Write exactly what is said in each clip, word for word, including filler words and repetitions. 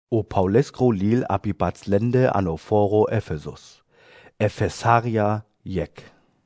O Paulescro lil abibats lende anophoro Ephesus. Ephesaria jek.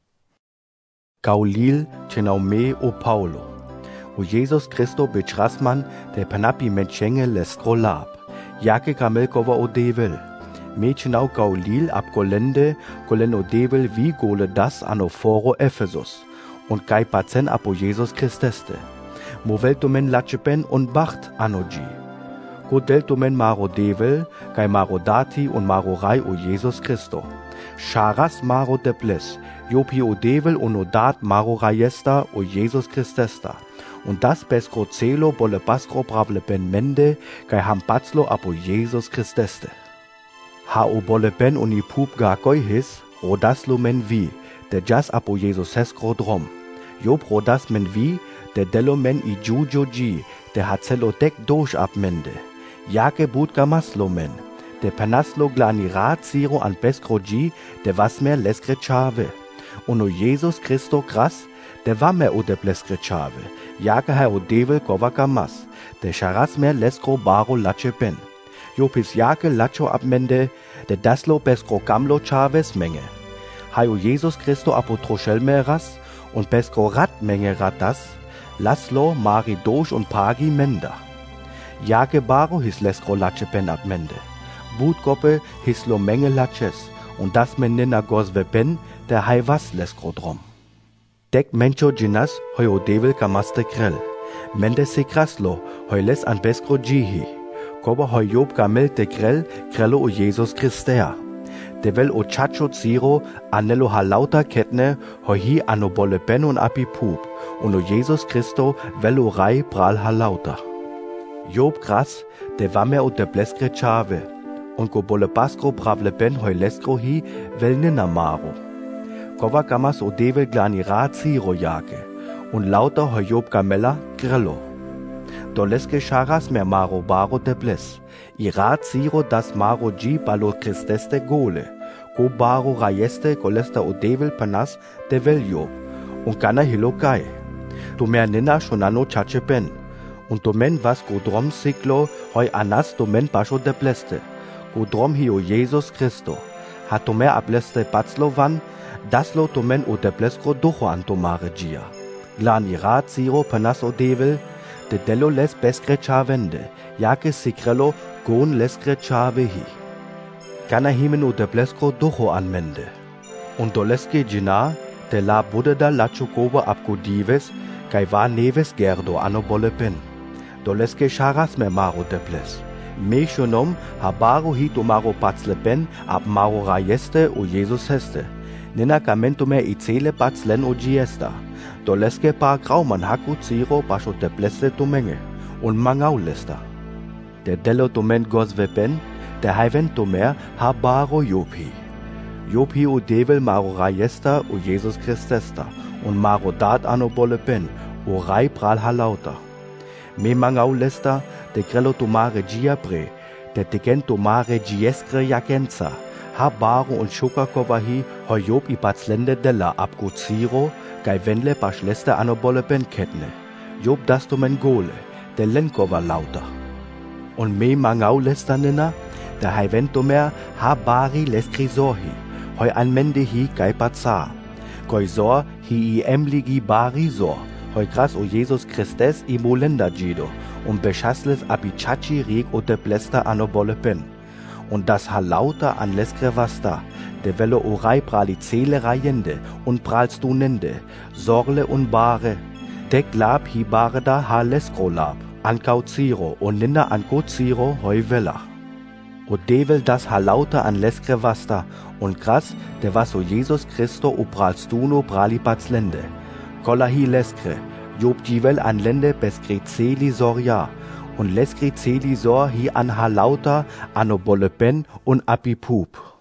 Gaulil chenaume o Paulo. O Jesus Christo betrasman de panapi menchenge lescro lab. Jake kamelkova o devil. Mechenau gaulil ab golende golen o devil wie gole das anophoro Ephesus. Und gai pazen apo Jesus Christeste. Moveltomen latchepen und bacht anogi. Godeltomen maro devil, gai maro dati und maro rai o Jesus Christo. Charas maro deples, jopi o devil und o dat maro raiesta o Jesus Christesta. Und das bescro celo bolle bascro bravle ben mende, gai hampatzlo apo Jesus Christeste. Ha o bolle ben uni pup ga goihis, rodaslo men vi, de jas apo Jesus hescro drom. Job rodas men vi, de delo men i jujo gi, de hatzelo dek dosh ab mende. Jake but gamaslo men, de panaslo glani rat siro an bescro gi, de wasmer leskre chave. Uno Jesus Christo gras, de wamer o de bleskre chave. Jake ha o devil kova gamas, de charasmer leskro baro lache ben. Jopis jake lacho ab mende, de daslo bescro gamlo chaves menge. Ha o Jesus Christo apotroschel meras, und bescro rat menge ratas, laslo mari dosh und pagi menda. Jake baro his leskro lache pen ab mende. Butgoppe his lo menge laches, und das men nina gosve pen, der hai was leskro drom. Dek mencho ginas hoi o devil kamaste krell. Mende se kraslo, hoi les an beskro jihi. Koba hoi job gamel de krell, krello o Jesus Christea. De vel o chacho ziro, anelo halauta ketne, hoi hi ano bolle ben und api pup, und o Jesus Christo vel o rai pral halauta. Job gras, de wamer o de bleskre chave, und go bolle baskro bravle ben hoi leskro hi, vel nina maro. Kova gamas o devil glani rat ziro jake, und lauter hoi Job gamella grello. Doleske charas mer maro baro de bles, i rat ziro das maro gi balo Christeste gole, go baro raieste golesta o devil panas de vel Job, und gana hilo gai. Du mer nina shonano chache ben, und domen was go drom siglo hoi anas domen basho de bleste, go drom hi o Jesus Christo, hat domer ableste batzlo van, daslo domen o de bleskro docho antomare gia. Glani rat ziro panas o devil, de delo les beskre chavende, jake sikrelo gon leskre chave hi. Gana himen o de bleskro docho anmende. Und doleske gina, de la budeda la chokoba apko dives, kai va neves gerdo ano bolle pen. Doleske charas me maro de bles. Me shonom habaro hi to maro patzle pen ab maro raieste o Jesus heste. Nina kamento me izele patzlen o giesta. Doleske pa grauman haku ziro basho de bleste to menge. Und mangau lesta. Der delo to men gosve pen, der haiven to mer habaro jopi. Jopi o devil maro raiesta o Jesus Christesta. Und maro dat ano bolle pen, o rai pral halauta. Me mangau lesta, de grello tomare gia pre, de tegen tomare gieskre jakenza, ha baro und shokakova hi, hoi job i batzlende della abgo ziro, gai wendle baschleste ano bolle ben ketne. Job das domen gole, de lenkova lauta. Und me mangau lesta nina, de hai ventomer ha bari leskri sorhi, hoi an mende hi gai bazar. Goi sor hi i emligi bari sor, hoi gras o Jesus Christes i molenda gido, und beschasles abichachi rig o de blesta ano bolle pen. Und das halauta an leskre vasta, de velo o rai prali zele raiende, und pralst du nende, sorle und bare, dek lab hi bare da ha leskro lab, an ziro, und ninda an ziro hoi vela. O devil das halauta an leskre vasta, und gras, de was o Jesus Christo o pralst du no prali batzlende. Kolla hi leskre, job jivel an lende beskri celi sorja, und leskri celi sor hi an halauta ano bolle ben und api pup.